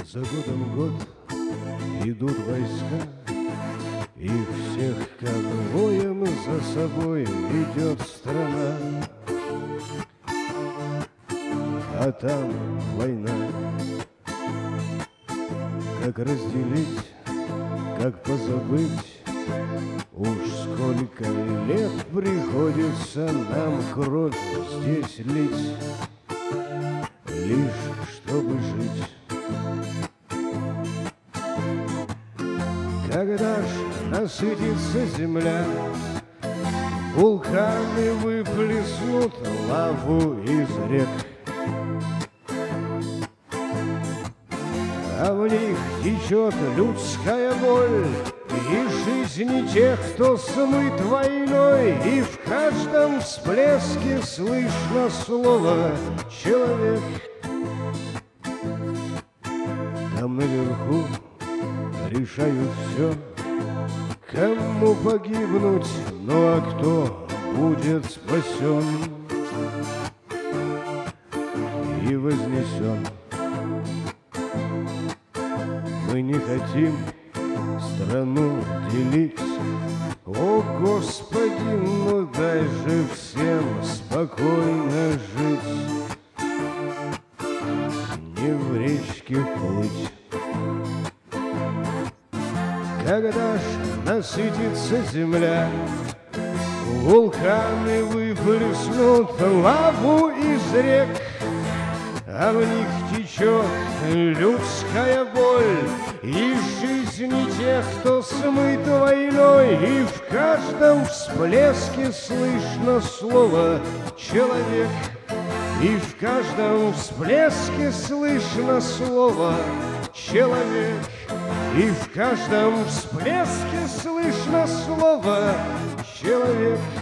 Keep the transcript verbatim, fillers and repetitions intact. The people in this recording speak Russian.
За годом год идут войска, и всех конвоем за собой ведет страна. А там война. Как разделить, как позабыть? Уж сколько лет приходится нам кровь здесь лить, лишь чтобы жить. Когда ж насытится земля, вулканы выплеснут лаву из рек, а в них течет людская боль и жизни тех, кто смыт войной, и в каждом всплеске слышно слово «человек». Там наверху решают все, кому погибнуть, ну а кто будет спасен и вознесен. Мы не хотим страну делить, о Господи, ну дай же всем спокойно жить, не в речке плыть. Когда ж насытится земля, вулканы выплеснут лаву из рек, а в них течет людская боль и жизни тех, кто смыт войной, и в каждом всплеске слышно слово «человек», и в каждом всплеске слышно слово «человек». И в каждом всплеске слышно слово «человек».